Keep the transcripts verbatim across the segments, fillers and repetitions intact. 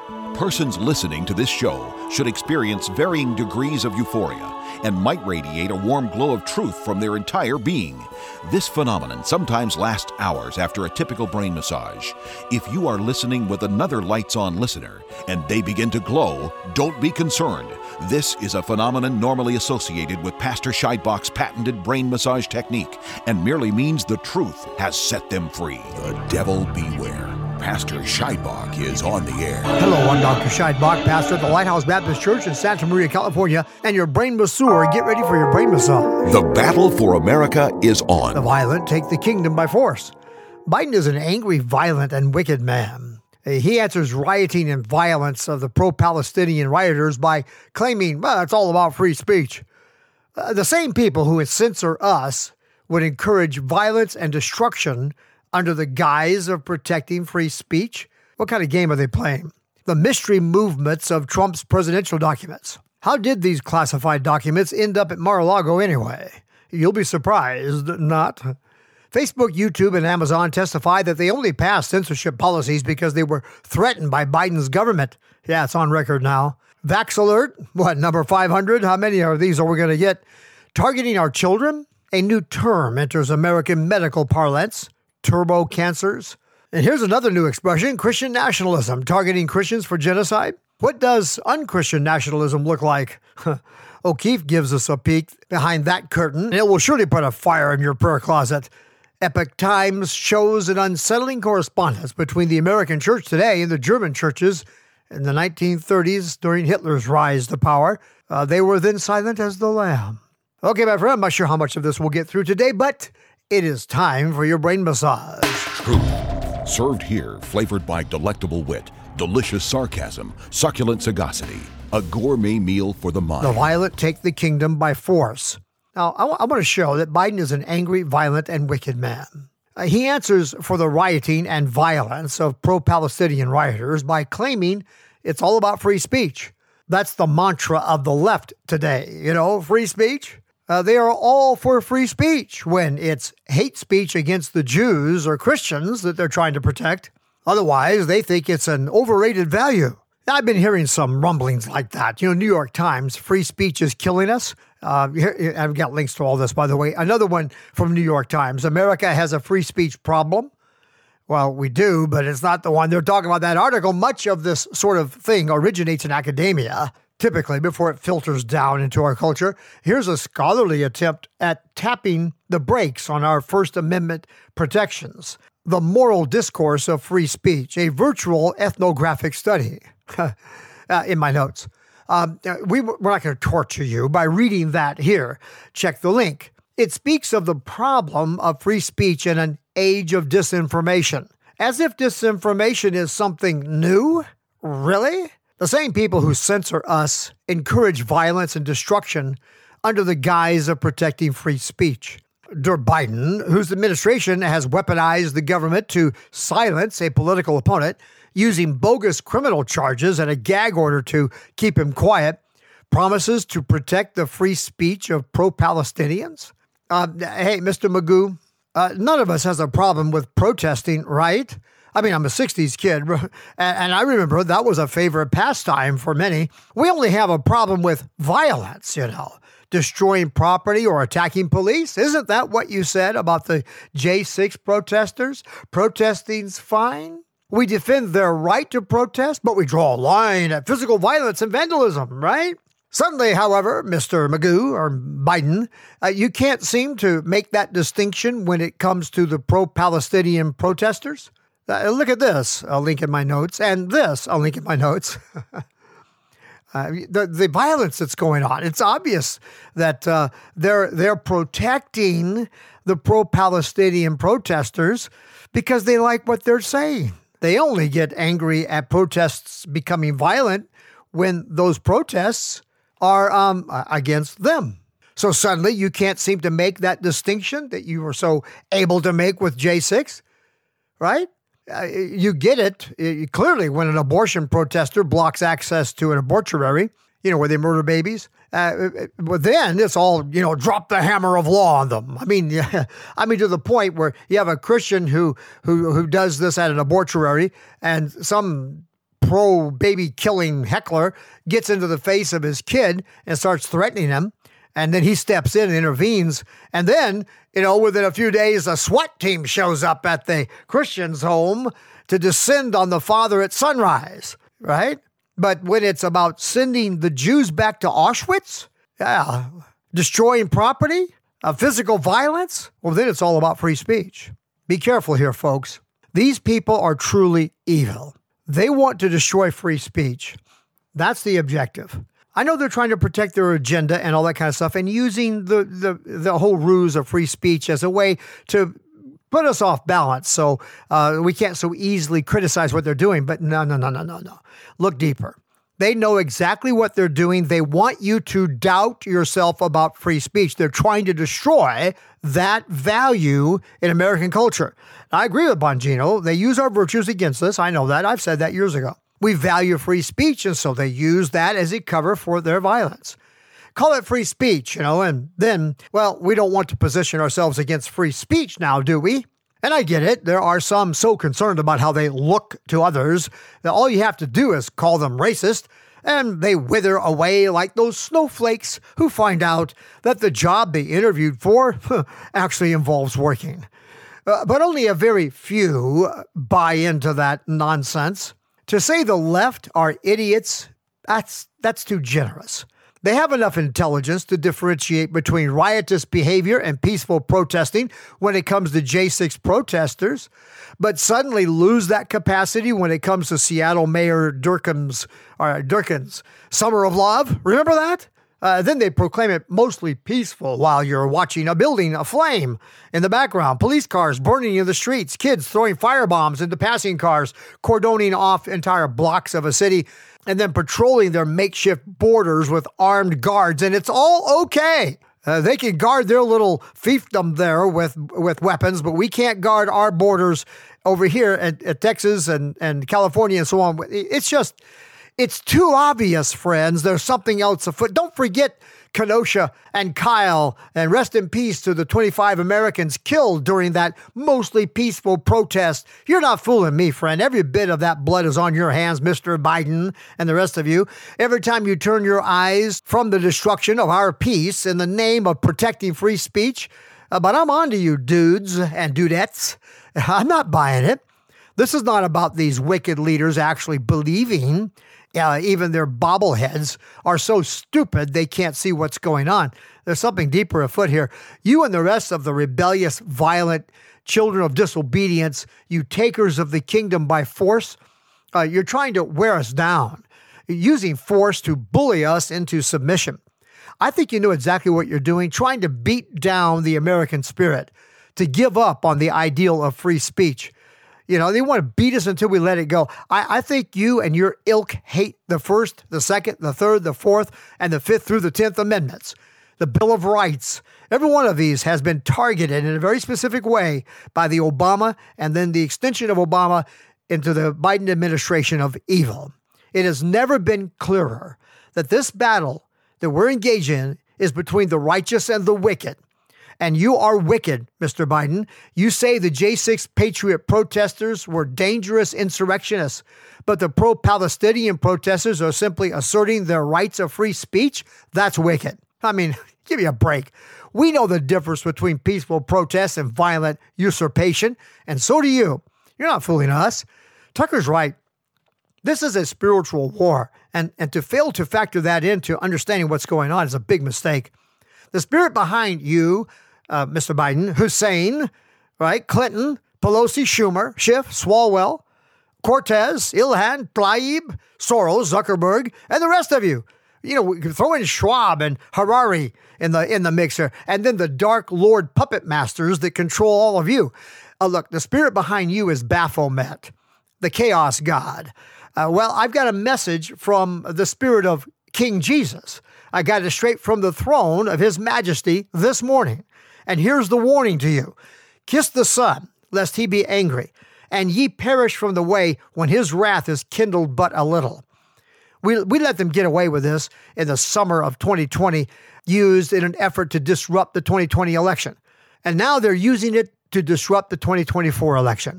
Persons listening to this show should experience varying degrees of euphoria and might radiate a warm glow of truth from their entire being. This phenomenon sometimes lasts hours after a typical brain massage. If you are listening with another lights-on listener and they begin to glow, don't be concerned. This is a phenomenon normally associated with Pastor Scheidbach's patented brain massage technique and merely means the truth has set them free. The devil beware. Pastor Scheidbach is on the air. Hello, I'm Doctor Scheidbach, pastor at the Lighthouse Baptist Church in Santa Maria, California, and your brain masseur. Get ready for your brain massage. The battle for America is on. The violent take the kingdom by force. Biden is an angry, violent, and wicked man. He answers rioting and violence of the pro-Palestinian rioters by claiming, well, it's all about free speech. Uh, the same people who would censor us would encourage violence and destruction under the guise of protecting free speech? What kind of game are they playing? The mystery movements of Trump's presidential documents. How did these classified documents end up at Mar-a-Lago anyway? You'll be surprised not. Facebook, YouTube, and Amazon testify that they only passed censorship policies because they were threatened by Biden's government. Yeah, it's on record now. Vax alert, what, number five hundred? How many of these are we going to get? Targeting our children? A new term enters American medical parlance. Turbo cancers. And here's another new expression, Christian nationalism, targeting Christians for genocide. What does unchristian nationalism look like? O'Keefe gives us a peek behind that curtain. It will surely put a fire in your prayer closet. Epoch Times shows an unsettling correspondence between the American church today and the German churches in the nineteen thirties during Hitler's rise to power. Uh, they were then silent as the lamb. Okay, my friend, I'm not sure how much of this we'll get through today, but it is time for your brain massage. Truth, served here, flavored by delectable wit, delicious sarcasm, succulent sagacity, a gourmet meal for the mind. The violent take the kingdom by force. Now, I, w- I want to show that Biden is an angry, violent, and wicked man. Uh, he answers for the rioting and violence of pro-Palestinian rioters by claiming it's all about free speech. That's the mantra of the left today. You know, free speech. Uh, they are all for free speech when it's hate speech against the Jews or Christians that they're trying to protect. Otherwise, they think it's an overrated value. I've been hearing some rumblings like that. You know, New York Times, free speech is killing us. Uh, here, I've got links to all this, by the way. Another one from New York Times, America has a free speech problem. Well, we do, but it's not the one they're talking about. That article, much of this sort of thing originates in academia, typically before it filters down into our culture. Here's a scholarly attempt at tapping the brakes on our First Amendment protections. The Moral Discourse of Free Speech, a virtual ethnographic study. uh, in my notes. Um, we, we're not going to torture you by reading that here. Check the link. It speaks of the problem of free speech in an age of disinformation. As if disinformation is something new? Really? The same people who censor us encourage violence and destruction under the guise of protecting free speech. Joe Biden, whose administration has weaponized the government to silence a political opponent, using bogus criminal charges and a gag order to keep him quiet, promises to protect the free speech of pro-Palestinians? Uh, hey, Mister Magoo, uh, none of us has a problem with protesting, right? I mean, I'm a sixties kid, and I remember that was a favorite pastime for many. We only have a problem with violence, you know, destroying property or attacking police. Isn't that what you said about the J six protesters? Protesting's fine. We defend their right to protest, but we draw a line at physical violence and vandalism, right? Suddenly, however, Mister Magoo or Biden, uh, you can't seem to make that distinction when it comes to the pro-Palestinian protesters. Uh, look at this, a link in my notes, and this, a link in my notes. uh, the the violence that's going on. It's obvious that uh, they're they're protecting the pro-Palestinian protesters because they like what they're saying. They only get angry at protests becoming violent when those protests are um, against them. So suddenly you can't seem to make that distinction that you were so able to make with J six, right? Uh, you get it uh, clearly when an abortion protester blocks access to an abortuary, you know, where they murder babies. Uh, but then it's all, you know, drop the hammer of law on them. I mean, yeah, I mean, to the point where you have a Christian who who who does this at an abortuary, and some pro-baby killing heckler gets into the face of his kid and starts threatening him. And then he steps in and intervenes. And then, you know, within a few days, a SWAT team shows up at the Christian's home to descend on the father at sunrise, right? But when it's about sending the Jews back to Auschwitz, yeah, destroying property, uh, physical violence, well, then it's all about free speech. Be careful here, folks. These people are truly evil. They want to destroy free speech. That's the objective. I know they're trying to protect their agenda and all that kind of stuff and using the, the, the whole ruse of free speech as a way to put us off balance so uh, we can't so easily criticize what they're doing. But no, no, no, no, no, no. Look deeper. They know exactly what they're doing. They want you to doubt yourself about free speech. They're trying to destroy that value in American culture. I agree with Bongino. They use our virtues against us. I know that. I've said that years ago. We value free speech, and so they use that as a cover for their violence. Call it free speech, you know, and then, well, we don't want to position ourselves against free speech now, do we? And I get it. There are some so concerned about how they look to others that all you have to do is call them racist, and they wither away like those snowflakes who find out that the job they interviewed for actually involves working. Uh, but only a very few buy into that nonsense. To say the left are idiots, that's that's too generous. They have enough intelligence to differentiate between riotous behavior and peaceful protesting when it comes to J six protesters, but suddenly lose that capacity when it comes to Seattle Mayor Durkin's, or Durkin's Summer of Love. Remember that? Uh, then they proclaim it mostly peaceful while you're watching a building aflame in the background, police cars burning in the streets, kids throwing firebombs into passing cars, cordoning off entire blocks of a city, and then patrolling their makeshift borders with armed guards. And it's all okay. Uh, they can guard their little fiefdom there with, with weapons, but we can't guard our borders over here at, at Texas and, and California and so on. It's just... It's too obvious, friends. There's something else afoot. Don't forget Kenosha and Kyle, and rest in peace to the twenty-five Americans killed during that mostly peaceful protest. You're not fooling me, friend. Every bit of that blood is on your hands, Mister Biden and the rest of you. Every time you turn your eyes from the destruction of our peace in the name of protecting free speech. Uh, but I'm on to you, dudes and dudettes. I'm not buying it. This is not about these wicked leaders actually believing. Uh, even their bobbleheads are so stupid they can't see what's going on. There's something deeper afoot here. You and the rest of the rebellious, violent children of disobedience, you takers of the kingdom by force, uh, you're trying to wear us down, using force to bully us into submission. I think you know exactly what you're doing, trying to beat down the American spirit, to give up on the ideal of free speech. You know, they want to beat us until we let it go. I, I think you and your ilk hate the First, the Second, the Third, the Fourth, and the Fifth through the Tenth Amendments. The Bill of Rights. Every one of these has been targeted in a very specific way by the Obama and then the extension of Obama into the Biden administration of evil. It has never been clearer that this battle that we're engaged in is between the righteous and the wicked. And you are wicked, Mister Biden. You say the J six Patriot protesters were dangerous insurrectionists, but the pro-Palestinian protesters are simply asserting their rights of free speech? That's wicked. I mean, give me a break. We know the difference between peaceful protests and violent usurpation, and so do you. You're not fooling us. Tucker's right. This is a spiritual war, and, and to fail to factor that into understanding what's going on is a big mistake. The spirit behind you, Uh, Mister Biden, Hussein, right? Clinton, Pelosi, Schumer, Schiff, Swalwell, Cortez, Ilhan, Tlaib, Soros, Zuckerberg, and the rest of you. You know, we can throw in Schwab and Harari in the in the mixer, and then the Dark Lord puppet masters that control all of you. Uh, look, the spirit behind you is Baphomet, the chaos god. Uh, well, I've got a message from the spirit of King Jesus. I got it straight from the throne of His Majesty this morning. And here's the warning to you. Kiss the Son, lest he be angry, and ye perish from the way when his wrath is kindled but a little. We, we let them get away with this in the summer of twenty twenty, used in an effort to disrupt the twenty twenty election. And now they're using it to disrupt the twenty twenty-four election.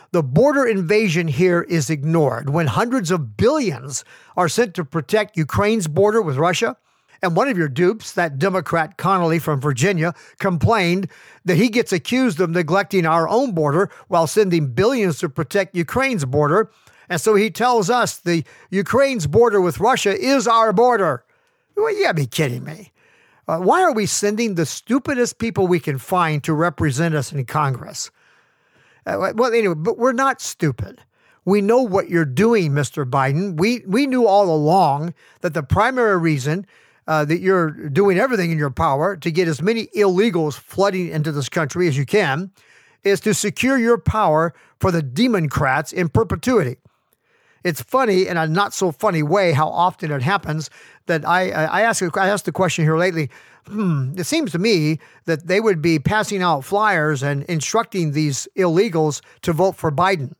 The border invasion here is ignored when hundreds of billions are sent to protect Ukraine's border with Russia. And one of your dupes, that Democrat Connolly from Virginia, complained that he gets accused of neglecting our own border while sending billions to protect Ukraine's border. And so he tells us the Ukraine's border with Russia is our border. Well, you gotta be kidding me. Uh, why are we sending the stupidest people we can find to represent us in Congress? Uh, well, anyway, but we're not stupid. We know what you're doing, Mister Biden. We we knew all along that the primary reason uh, that you're doing everything in your power to get as many illegals flooding into this country as you can is to secure your power for the Democrats in perpetuity. It's funny in a not so funny way how often it happens that I I ask I asked the question here lately. Hmm, it seems to me that they would be passing out flyers and instructing these illegals to vote for Biden.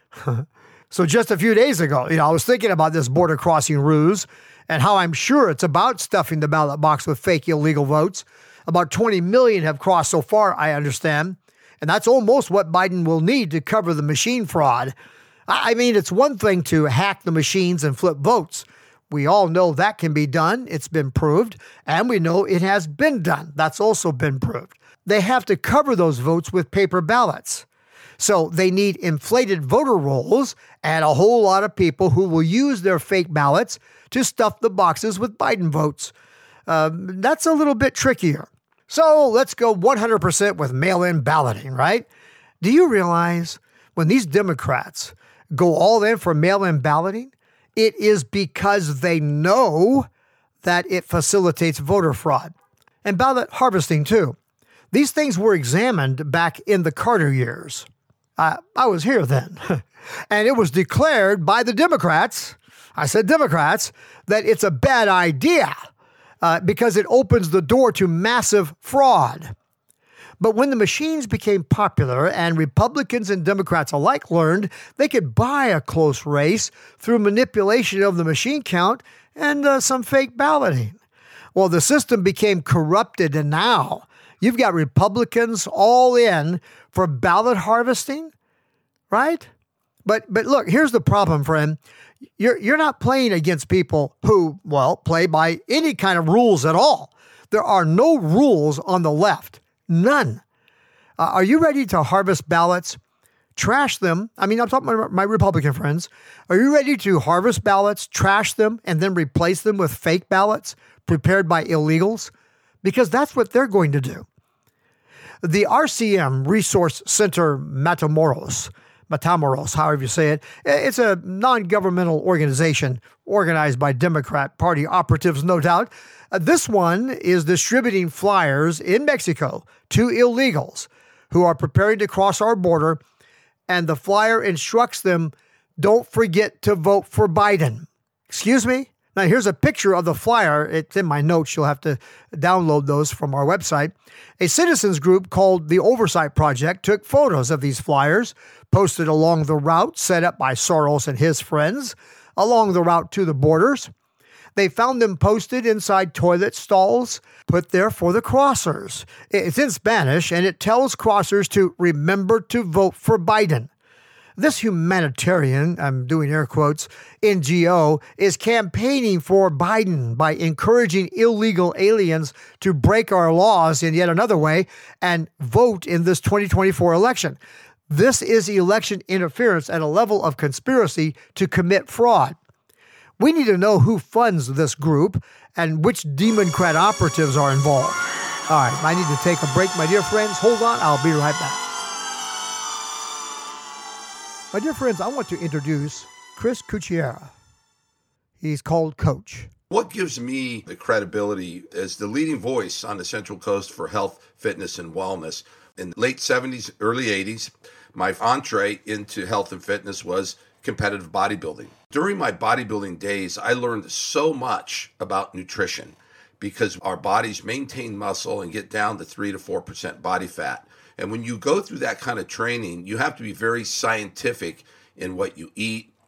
So just a few days ago, you know, I was thinking about this border crossing ruse and how I'm sure it's about stuffing the ballot box with fake illegal votes. About twenty million have crossed so far, I understand. And that's almost what Biden will need to cover the machine fraud. I mean, it's one thing to hack the machines and flip votes. We all know that can be done. It's been proved. And we know it has been done. That's also been proved. They have to cover those votes with paper ballots. So they need inflated voter rolls and a whole lot of people who will use their fake ballots to stuff the boxes with Biden votes. Um, that's a little bit trickier. So let's go one hundred percent with mail-in balloting, right? Do you realize when these Democrats go all in for mail-in balloting, it is because they know that it facilitates voter fraud and ballot harvesting too. These things were examined back in the Carter years. Uh, I was here then. And it was declared by the Democrats, I said Democrats, that it's a bad idea uh, because it opens the door to massive fraud. But when the machines became popular and Republicans and Democrats alike learned they could buy a close race through manipulation of the machine count and uh, some fake balloting, well, the system became corrupted, and now you've got Republicans all in for ballot harvesting, right? But but look, here's the problem, friend. You're you're not playing against people who, well, play by any kind of rules at all. There are no rules on the left. None. Uh, are you ready to harvest ballots? Trash them. I mean, I'm talking about my Republican friends. Are you ready to harvest ballots, trash them, and then replace them with fake ballots prepared by illegals? Because that's what they're going to do. The R C M Resource Center Matamoros, Matamoros, however you say it, it's a non-governmental organization organized by Democrat Party operatives, no doubt. Uh, this one is distributing flyers in Mexico to illegals who are preparing to cross our border, and the flyer instructs them, don't forget to vote for Biden. Excuse me? Now, here's a picture of the flyer. It's in my notes. You'll have to download those from our website. A citizens group called the Oversight Project took photos of these flyers, posted along the route set up by Soros and his friends, along the route to the borders. They found them posted inside toilet stalls, put there for the crossers. It's in Spanish, and it tells crossers to remember to vote for Biden. This humanitarian, I'm doing air quotes, N G O is campaigning for Biden by encouraging illegal aliens to break our laws in yet another way and vote in this twenty twenty-four election. This is election interference at a level of conspiracy to commit fraud. We need to know who funds this group and which Democrat operatives are involved. All right, I need to take a break, my dear friends. Hold on, I'll be right back. My dear friends, I want to introduce Chris Kuchera. He's called Coach. What gives me the credibility as the leading voice on the Central Coast for health, fitness, and wellness? In the late seventies, early eighties, my entree into health and fitness was competitive bodybuilding. During my bodybuilding days, I learned so much about nutrition because our bodies maintain muscle and get down to three to four percent body fat. And when you go through that kind of training, you have to be very scientific in what you eat,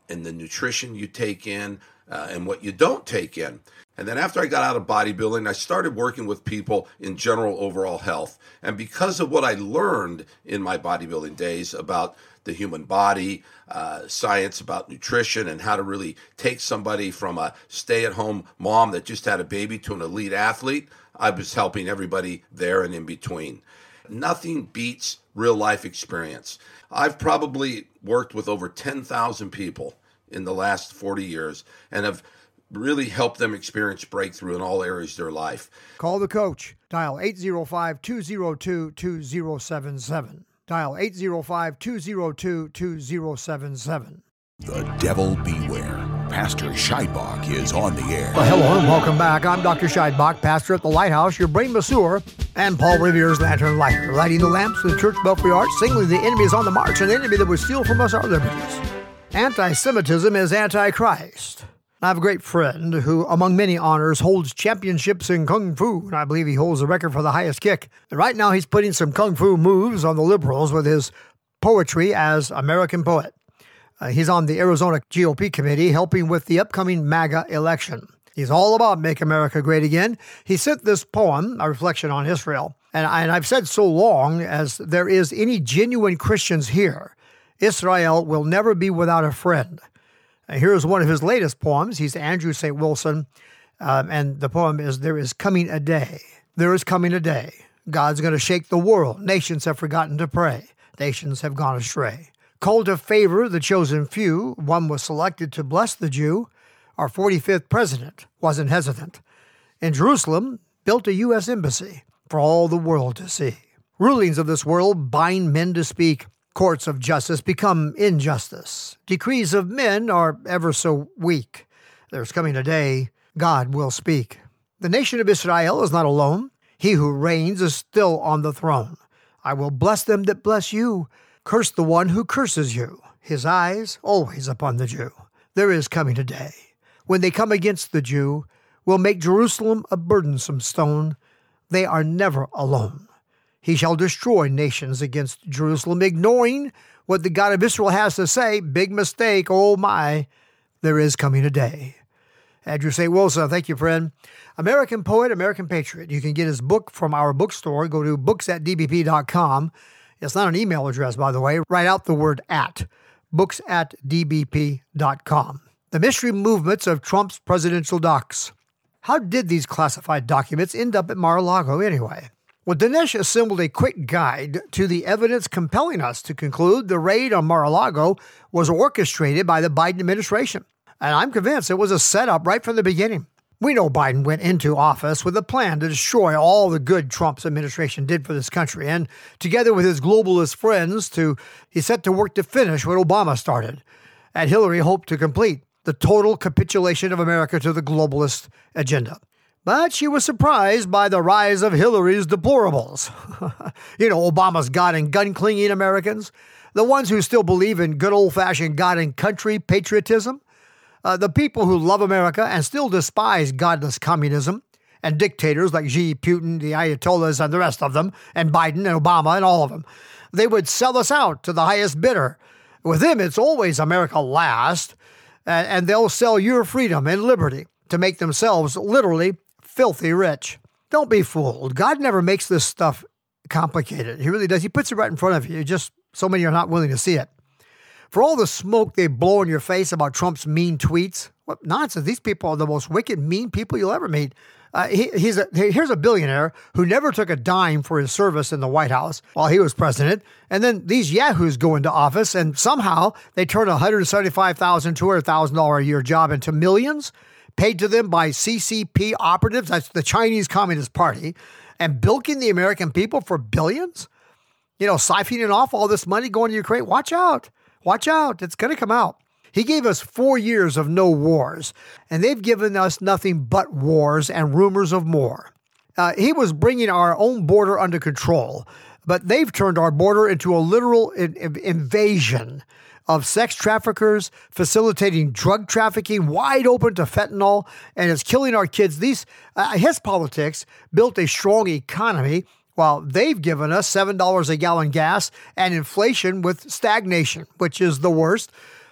and the nutrition you take in uh, and what you don't take in. And then after I got out of bodybuilding, I started working with people in general overall health. And because of what I learned in my bodybuilding days about the human body, uh, science about nutrition, and how to really take somebody from a stay-at-home mom that just had a baby to an elite athlete, I was helping everybody there and in between. Nothing beats real-life experience. I've probably worked with over ten thousand people in the last forty years and have really help them experience breakthrough in all areas of their life. Call the coach. Dial eight zero five, two zero two, two zero seven seven. Dial eight zero five, two zero two, two zero seven seven. The devil beware. Pastor Scheidbach is on the air. Well, hello and welcome back. I'm Doctor Scheidbach, pastor at the Lighthouse, your brain masseur, and Paul Revere's lantern lighter, lighting the lamps of the church belfry arch, signaling the enemy is on the march, an enemy that would steal from us our liberties. Anti-Semitism is anti-Christ. I have a great friend who, among many honors, holds championships in Kung Fu, and I believe he holds the record for the highest kick. And right now he's putting some Kung Fu moves on the liberals with his poetry as American poet. Uh, he's on the Arizona G O P committee helping with the upcoming MAGA election. He's all about Make America Great Again. He sent this poem, a reflection on Israel. And, I, and I've said so long as there is any genuine Christians here, Israel will never be without a friend. Here's one of his latest poems. He's Andrew Saint Wilson, um, and the poem is, There is coming a day. There is coming a day. God's going to shake the world. Nations have forgotten to pray. Nations have gone astray. Called to favor the chosen few, one was selected to bless the Jew. Our forty-fifth president wasn't hesitant. In Jerusalem, built a U S embassy for all the world to see. Rulings of this world bind men to speak. Courts of justice become injustice. Decrees of men are ever so weak. There's coming a day God will speak. The nation of Israel is not alone. He who reigns is still on the throne. I will bless them that bless you. Curse the one who curses you. His eyes always upon the Jew. There is coming a day when they come against the Jew, will make Jerusalem a burdensome stone. They are never alone. He shall destroy nations against Jerusalem, ignoring what the God of Israel has to say. Big mistake, oh my, there is coming a day. Andrew Saint Wilson, thank you, friend. American poet, American patriot. You can get his book from our bookstore. Go to books at d b p dot com. It's not an email address, by the way. Write out the word at, books at d b p dot com. The mystery movements of Trump's presidential docs. How did these classified documents end up at Mar-a-Lago anyway? Well, Dinesh assembled a quick guide to the evidence compelling us to conclude the raid on Mar-a-Lago was orchestrated by the Biden administration. And I'm convinced it was a setup right from the beginning. We know Biden went into office with a plan to destroy all the good Trump's administration did for this country. And together with his globalist friends, to he set to work to finish what Obama started. And Hillary hoped to complete the total capitulation of America to the globalist agenda. But she was surprised by the rise of Hillary's deplorables. You know, Obama's God and gun-clinging Americans, the ones who still believe in good old-fashioned God and country patriotism, uh, the people who love America and still despise godless communism, and dictators like Xi, Putin, the Ayatollahs, and the rest of them, and Biden and Obama and all of them. They would sell us out to the highest bidder. With them, it's always America last, and, and they'll sell your freedom and liberty to make themselves literally filthy rich. Don't be fooled. God never makes this stuff complicated. He really does. He puts it right in front of you. Just so many are not willing to see it. For all the smoke they blow in your face about Trump's mean tweets, what nonsense. These people are the most wicked, mean people you'll ever meet. Uh, he, he's a, here's a billionaire who never took a dime for his service in the White House while he was president. And then these yahoos go into office and somehow they turn a one hundred seventy-five thousand dollars, two hundred thousand dollars a year job into millions paid to them by C C P operatives. That's the Chinese Communist Party, and bilking the American people for billions. You know, siphoning off all this money going to Ukraine. Watch out. Watch out. It's going to come out. He gave us four years of no wars, and they've given us nothing but wars and rumors of more. Uh, he was bringing our own border under control, but they've turned our border into a literal in- in- invasion of sex traffickers, facilitating drug trafficking, wide open to fentanyl, and it's killing our kids. These uh, his politics built a strong economy, while they've given us seven dollars a gallon gas and inflation with stagnation, which is the worst.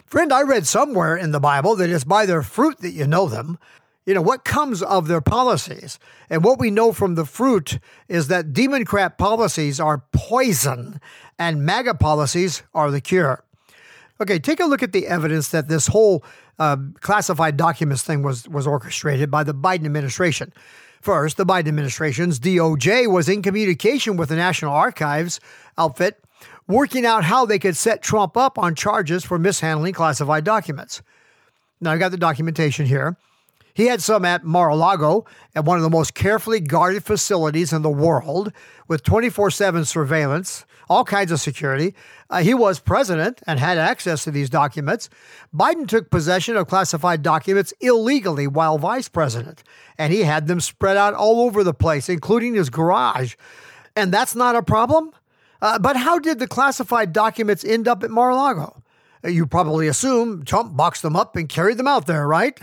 Friend, I read somewhere in the Bible that it's by their fruit that you know them. You know, what comes of their policies. And what we know from the fruit is that Democrat policies are poison and MAGA policies are the cure. Okay, take a look at the evidence that this whole uh, classified documents thing was, was orchestrated by the Biden administration. First, the Biden administration's D O J was in communication with the National Archives outfit, working out how they could set Trump up on charges for mishandling classified documents. Now, I got the documentation here. He had some at Mar-a-Lago, at one of the most carefully guarded facilities in the world, with twenty-four seven surveillance, all kinds of security. Uh, he was president and had access to these documents. Biden took possession of classified documents illegally while vice president, and he had them spread out all over the place, including his garage. And that's not a problem? Uh, but how did the classified documents end up at Mar-a-Lago? You probably assume Trump boxed them up and carried them out there, right?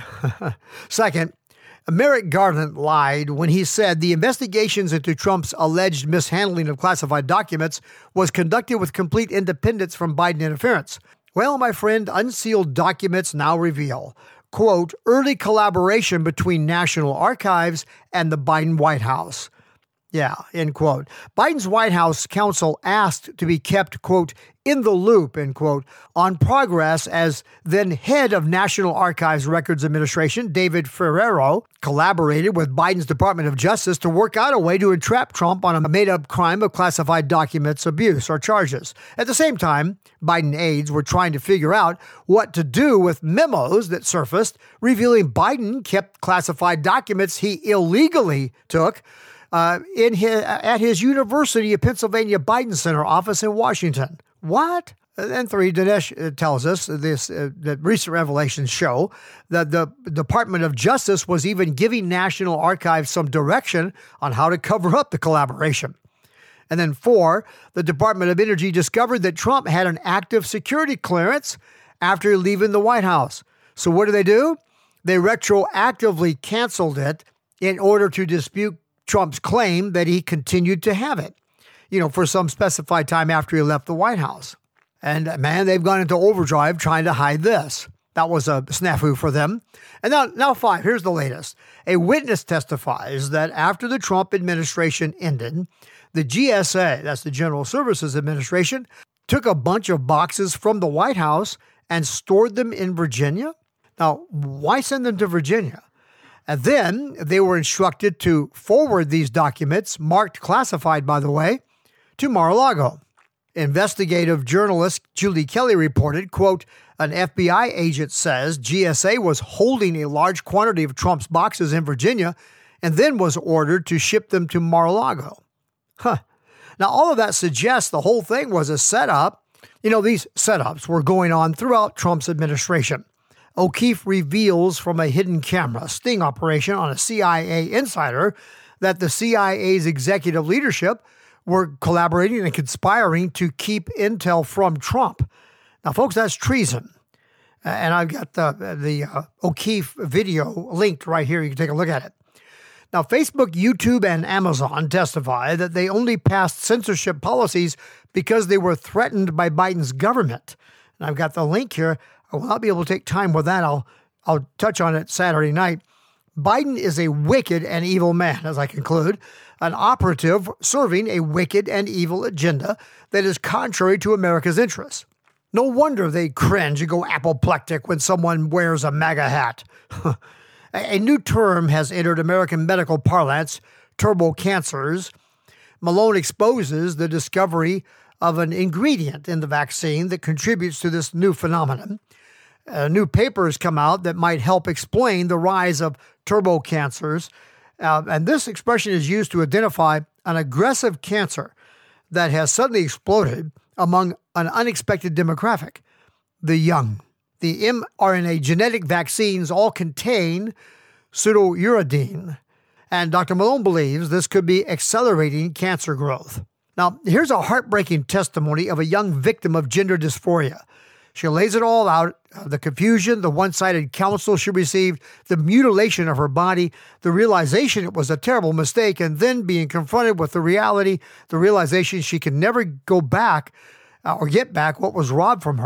Second, Merrick Garland lied when he said the investigations into Trump's alleged mishandling of classified documents was conducted with complete independence from Biden interference. Well, my friend, unsealed documents now reveal, quote, early collaboration between National Archives and the Biden White House. Yeah, end quote. Biden's White House counsel asked to be kept, quote, in the loop, end quote, on progress as then head of National Archives Records Administration, David Ferrero, collaborated with Biden's Department of Justice to work out a way to entrap Trump on a made-up crime of classified documents abuse or charges. At the same time, Biden aides were trying to figure out what to do with memos that surfaced revealing Biden kept classified documents he illegally took Uh, in his, at his University of Pennsylvania Biden Center office in Washington. What? And three, Dinesh tells us this uh, that recent revelations show that the Department of Justice was even giving National Archives some direction on how to cover up the collaboration. And then four, the Department of Energy discovered that Trump had an active security clearance after leaving the White House. So what do they do? They retroactively canceled it in order to dispute Trump's claim that he continued to have it, you know, for some specified time after he left the White House. And man, they've gone into overdrive trying to hide this. That was a snafu for them. And now, now five, here's the latest. A witness testifies that after the Trump administration ended, the G S A, that's the General Services Administration, took a bunch of boxes from the White House and stored them in Virginia. Now, why send them to Virginia? And then they were instructed to forward these documents, marked classified, by the way, to Mar-a-Lago. Investigative journalist Julie Kelly reported, quote, an F B I agent says G S A was holding a large quantity of Trump's boxes in Virginia and then was ordered to ship them to Mar-a-Lago. Huh. Now, all of that suggests the whole thing was a setup. You know, these setups were going on throughout Trump's administration. O'Keefe reveals from a hidden camera sting operation on a C I A insider that the C I A's executive leadership were collaborating and conspiring to keep intel from Trump. Now, folks, that's treason. And I've got the, the uh, O'Keefe video linked right here. You can take a look at it. Now, Facebook, YouTube, and Amazon testify that they only passed censorship policies because they were threatened by Biden's government. And I've got the link here. I will not be able to take time with that. I'll I'll touch on it Saturday night. Biden is a wicked and evil man, as I conclude, an operative serving a wicked and evil agenda that is contrary to America's interests. No wonder they cringe and go apoplectic when someone wears a MAGA hat. A new term has entered American medical parlance, turbo cancers. Malone exposes the discovery of an ingredient in the vaccine that contributes to this new phenomenon. Uh, new papers come out that might help explain the rise of turbo cancers. Uh, and this expression is used to identify an aggressive cancer that has suddenly exploded among an unexpected demographic, the young. The mRNA genetic vaccines all contain pseudouridine, and Doctor Malone believes this could be accelerating cancer growth. Now, here's a heartbreaking testimony of a young victim of gender dysphoria. She lays it all out, uh, the confusion, the one-sided counsel she received, the mutilation of her body, the realization it was a terrible mistake, and then being confronted with the reality, the realization she can never go back uh, or get back what was robbed from her.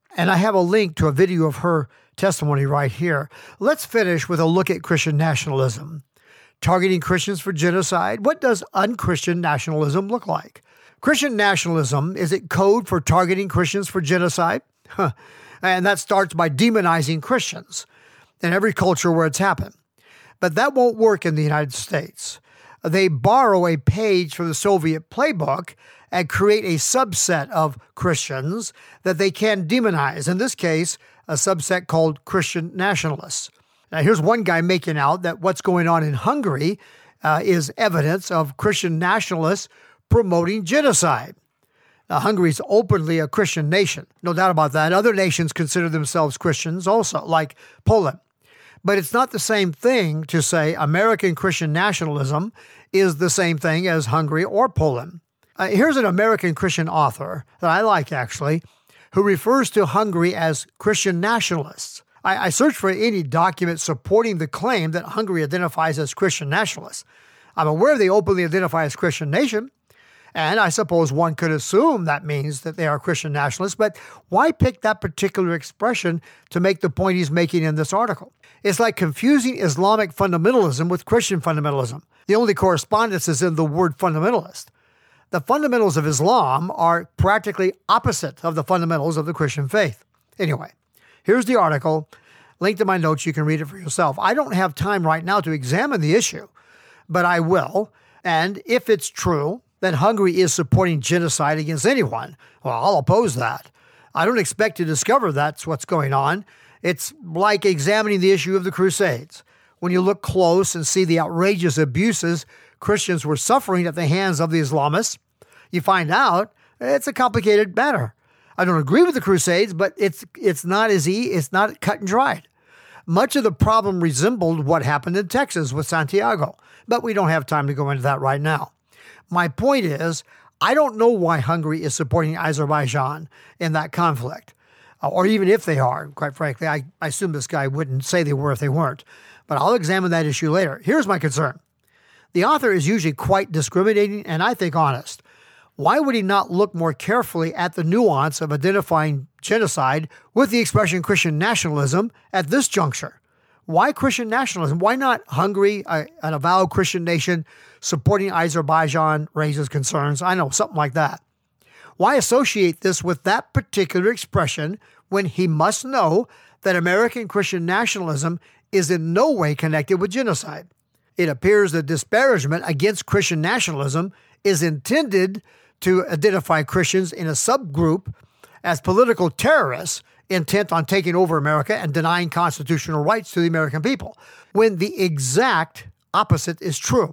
And I have a link to a video of her testimony right here. Let's finish with a look at Christian nationalism. Targeting Christians for genocide, what does unchristian nationalism look like? Christian nationalism, is it code for targeting Christians for genocide? Huh. And that starts by demonizing Christians in every culture where it's happened. But that won't work in the United States. They borrow a page from the Soviet playbook and create a subset of Christians that they can demonize. In this case, a subset called Christian nationalists. Now, here's one guy making out that what's going on in Hungary uh, is evidence of Christian nationalists promoting genocide. Now, Hungary is openly a Christian nation, no doubt about that. Other nations consider themselves Christians also, like Poland. But it's not the same thing to say American Christian nationalism is the same thing as Hungary or Poland. Uh, here's an American Christian author that I like, actually, who refers to Hungary as Christian nationalists. I, I searched for any document supporting the claim that Hungary identifies as Christian nationalists. I'm aware they openly identify as Christian nation, and I suppose one could assume that means that they are Christian nationalists, but why pick that particular expression to make the point he's making in this article? It's like confusing Islamic fundamentalism with Christian fundamentalism. The only correspondence is in the word fundamentalist. The fundamentals of Islam are practically opposite of the fundamentals of the Christian faith. Anyway, here's the article. Linked in my notes. You can read it for yourself. I don't have time right now to examine the issue, but I will. And if it's true that Hungary is supporting genocide against anyone, well, I'll oppose that. I don't expect to discover that's what's going on. It's like examining the issue of the Crusades. When you look close and see the outrageous abuses Christians were suffering at the hands of the Islamists, you find out it's a complicated matter. I don't agree with the Crusades, but it's it's not as easy, it's not cut and dried. Much of the problem resembled what happened in Texas with Santiago, but we don't have time to go into that right now. My point is, I don't know why Hungary is supporting Azerbaijan in that conflict, or even if they are, quite frankly. I, I assume this guy wouldn't say they were if they weren't, but I'll examine that issue later. Here's my concern. The author is usually quite discriminating and I think honest. Why would he not look more carefully at the nuance of identifying genocide with the expression Christian nationalism at this juncture? Why Christian nationalism? Why not Hungary, a, an avowed Christian nation, supporting Azerbaijan raises concerns? I know, something like that. Why associate this with that particular expression when he must know that American Christian nationalism is in no way connected with genocide? It appears that disparagement against Christian nationalism is intended to identify Christians in a subgroup as political terrorists intent on taking over America and denying constitutional rights to the American people, when the exact opposite is true.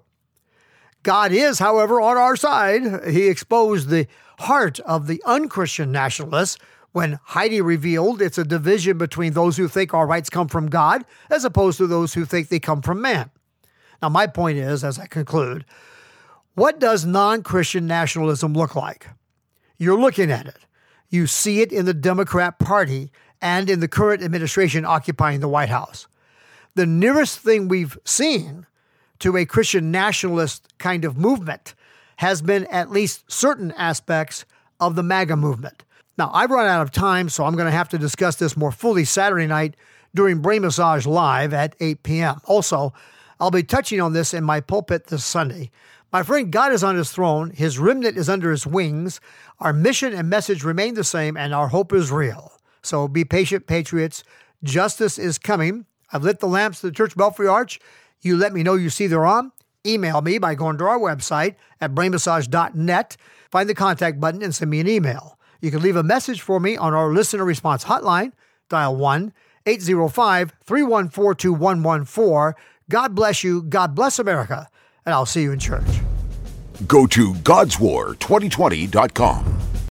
God is, however, on our side. He exposed the heart of the unchristian nationalists when Heidi revealed it's a division between those who think our rights come from God as opposed to those who think they come from man. Now, my point is, as I conclude, what does non-Christian nationalism look like? You're looking at it. You see it in the Democrat Party and in the current administration occupying the White House. The nearest thing we've seen to a Christian nationalist kind of movement has been at least certain aspects of the MAGA movement. Now, I've run out of time, so I'm going to have to discuss this more fully Saturday night during Brain Massage Live at eight p.m. Also, I'll be touching on this in my pulpit this Sunday. My friend, God is on his throne. His remnant is under his wings. Our mission and message remain the same, and our hope is real. So be patient, patriots. Justice is coming. I've lit the lamps to the Church Belfry Arch. You let me know you see they're on. Email me by going to our website at brain massage dot net. Find the contact button and send me an email. You can leave a message for me on our listener response hotline. Dial one eight zero five, three one four, two one one four. God bless you. God bless America. And I'll see you in church. Go to gods war twenty twenty dot com.